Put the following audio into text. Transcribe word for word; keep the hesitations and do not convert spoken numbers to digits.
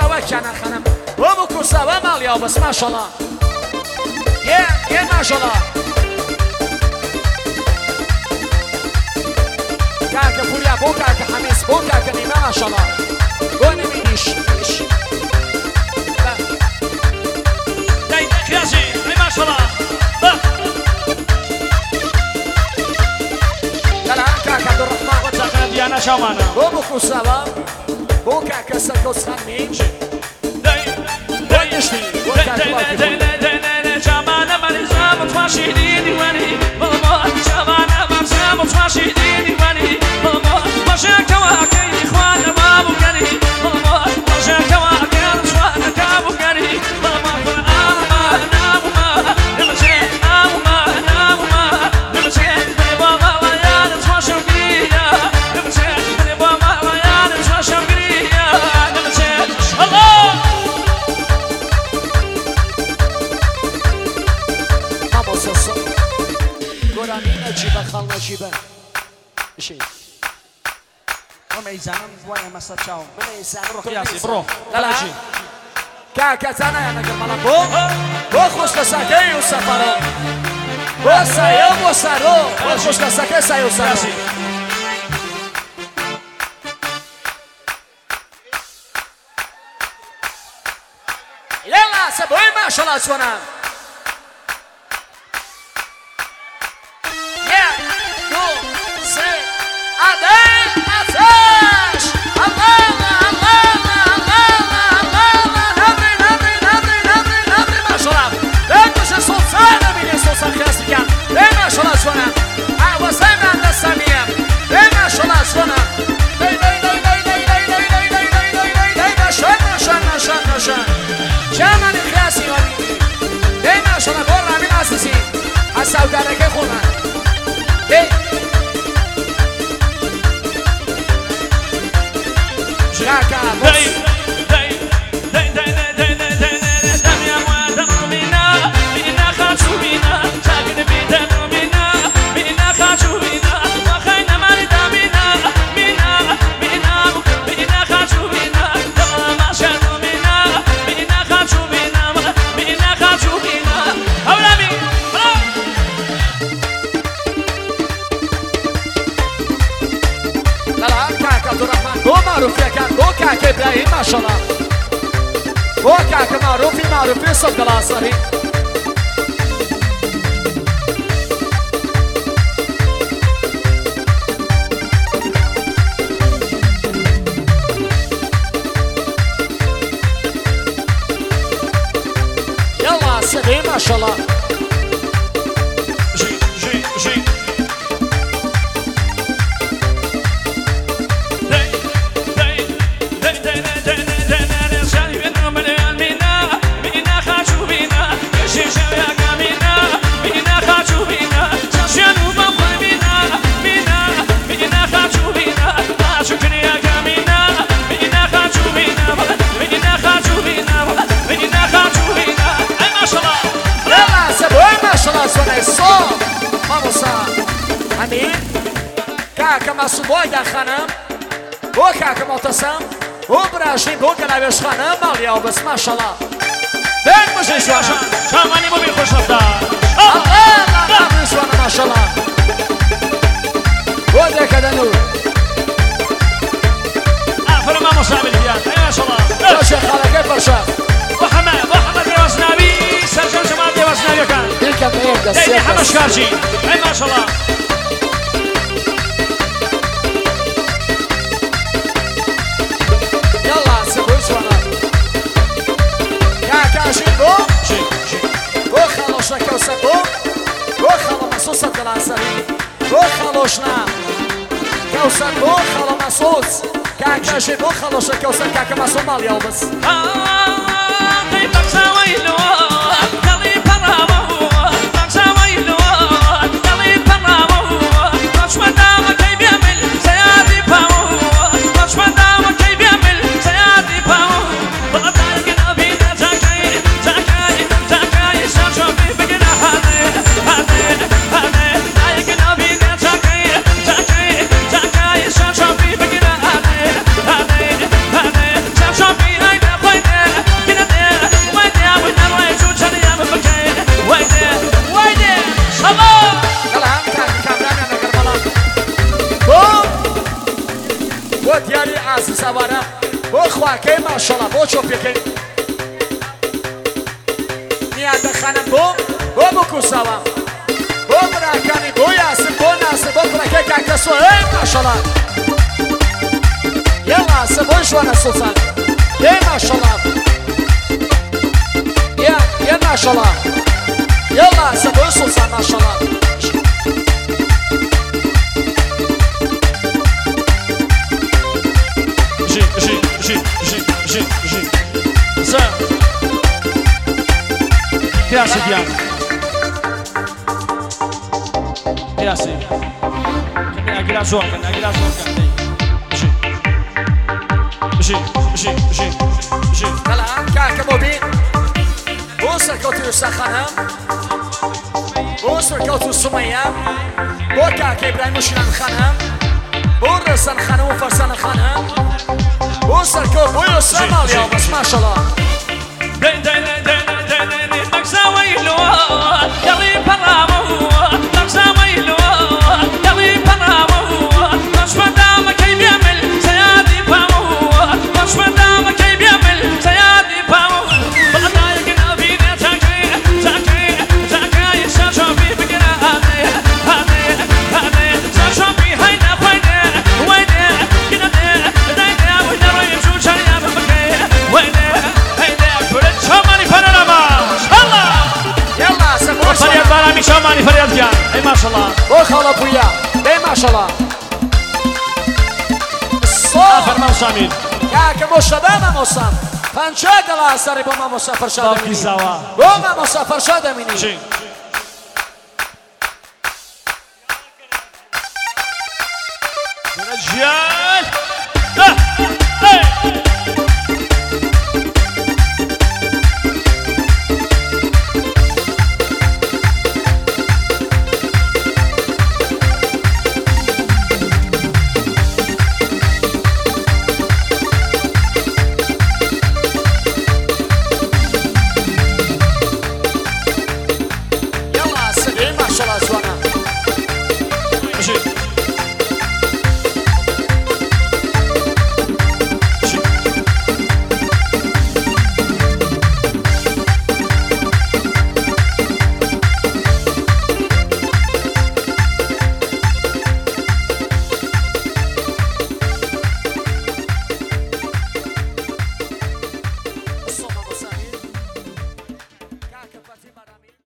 سوا کنه خانم و بکو سوا مالیا بس ماشالله یه یه ماشالله کاکا فوریا بو کاکا حمیس بو کاکا نیمه ماشالله بو نمیدیش دای خیاسی ای ماشالله کلا کاکا عبدالرحمن و تاکا دیانا شامانا بو بکو سوا بو کاکا سکوس خانمیج دای بو نشتی بو کاکا واقعی شامانا من زام تواشی دیوانی بابا شامانا من زام تواشی دیوانی بابا باشه کواکی خوان بابو کنی بابا باشه کواکی خوان کابو کنی بابا آما ناما نمشه آما ناما نمشه بابا یا تواشو بیا نمشه بابا یا تواشو بیا نمشه الله Namososu Gorani Nacibe Khal Nacibe şey وميزان وين ما استشاو Meysen ruh قياسي برو لا لا Kaka sana yana girmana bu Bu خوشka sakay u safaro Bu sayo bu saro Bu خوشka sakay sayo saro قياسي Yalla saboy maşallah sana Yeah Go Say Adel Ateş Allah Allah Allah Allah Nabri nabri nabri nabri nabri maşallah Bekuşa sultana bile sultan kıyasıken Ve maşallah sana Ha vasayman da samiyem Ve maşallah sana Dey dey dey dey dey dey dey dey dey dey dey dey dey Naşan naşan naşan naşan Şaman kıyası vabini Ve maşallah borra min asisi Asavdareke khunan Hey Şaka داي داي داي داي داي داي داي دم يا مواد منا منا خاطو منا ساكن بيدن منا منا خاطو منا وخينا مريد منا منا منا منا خاطو منا ما شاء منا منا خاطو منا منا خاطو منا أولامي لا لا كاكا عبدالرحمن بو معروف يا كان بو كاكا إبراهيم ما شاء الله بو كاكا معروفي معروفي صدق العصري يلا سبي ما شاء الله جي جي جي داي داي داي داي داي داي داي شاي بينا مليان منا منا خاطو منا شي شاي منا منا خاطو منا شنو بابا منا منا منا خاطو منا شكرا يا منا منا خاطو منا منا خاطو منا منا خاطو منا اي ما شاء الله يلا سبوي ما شاء الله سنة الصوم Vamos a Amin Kaka Masuboy da Khanam Bu Kaka Muhtasam Bu Brajim Bu Galavesh Khanam Maliya bas maşallah Ben bu şey şu an شاماني مو بيخش رفتار Allah Allah Allah şu an maşallah Bu da kadar nur اخر ما مصاب الهيان ما شاء الله Başa halaka başa وحمد وحمد الوسنابي سجل جمال الوسنابي كان İlk atayım da ديني حمد شكارجي اي ما شاء الله Yalla Seboy şu an Kaka Jimbo شي شي Bu Khaloshna Kausa Bu Bu Khalo Masus Abdelasari Bu Khaloshna Kausa Bu Khalo Masus Kaka Jimbo Khaloshna Kausa Kaka Masus Maliya bas طيب سويلو قلبي برامو سويلو قلبي برامو مش مدام كيف يعمل سيادي باو مش مدام كيف يعمل سيادي باو بطل قلبي زكاي زكاي زكاي شاشوفي بقنا هذه هذه هذه قلبي زكاي زكاي زكاي شاشوفي بقنا هذه هذه هذه شاشوفي هاي بقوي کەواکەی ماشەڵا بۆ چۆپیەکەی نیان دەخانم بۆ بۆ بکوسەوە بۆ براکانی بۆ یاسر بۆ ناسر بۆ کوڕەکەی کاکەسۆ ئەی ماشەڵا یەڵا سە بۆ جوانە سوڵتان ئەی ماشەڵا یا یا ماشەڵا یەڵا سە بۆ سوڵتان ماشەڵا ژی ژی ژی ژی ژی ژی سە پیاسی گیان پیاسی ئەگرا زۆر کەن ئەگرا زۆر کەن ژی ژی ژی ژی بەڵام کاکە بۆ بین بۆ سەرکەوتی وسەخانە بۆ سەرکەوت و سومەیە بۆ کاکە ئیبراهیم وشیران خانە بۆ ڕێسان خانە و فەرسانە خانە بۆ سەرکەوت بۆ یۆسرا ماڵیاوە بەس ماشەڵا مەکساوەی لۆ دەڵی پەڕامە مەکساوەی لۆ دەڵی پەڕامە دەشمەدامەکەی بێمل سەیادی پامە دەشمەدامەکەی بێمل سەیادی پامە بەڵەدایەکە نەبینێ چاکەی چاکەی چاکەی شاشۆپی بگرە هانێ هانێ هانێ شاشۆپی هەینە خوێنێ وێنێ گرەنێ دەدەینێ وێنە ڕۆی جوچەیە بمکەی وێنێ هەینێ کورت چۆمانی پەرەرەمە شەڵا یەڵا سە بۆ فەریاد بارامی چۆمانی فەریاد گیان ئەی ماشەڵا بۆ خاڵە پویا دەی ماشەڵا فەرما وسامین کاکە بۆ شەدا مامۆسام پەنجا دڵا سەری بۆ مامۆسا فەرشا باوکی دەمینی زاوا بۆ مامۆسا فەرشا دەمینی ژی جیا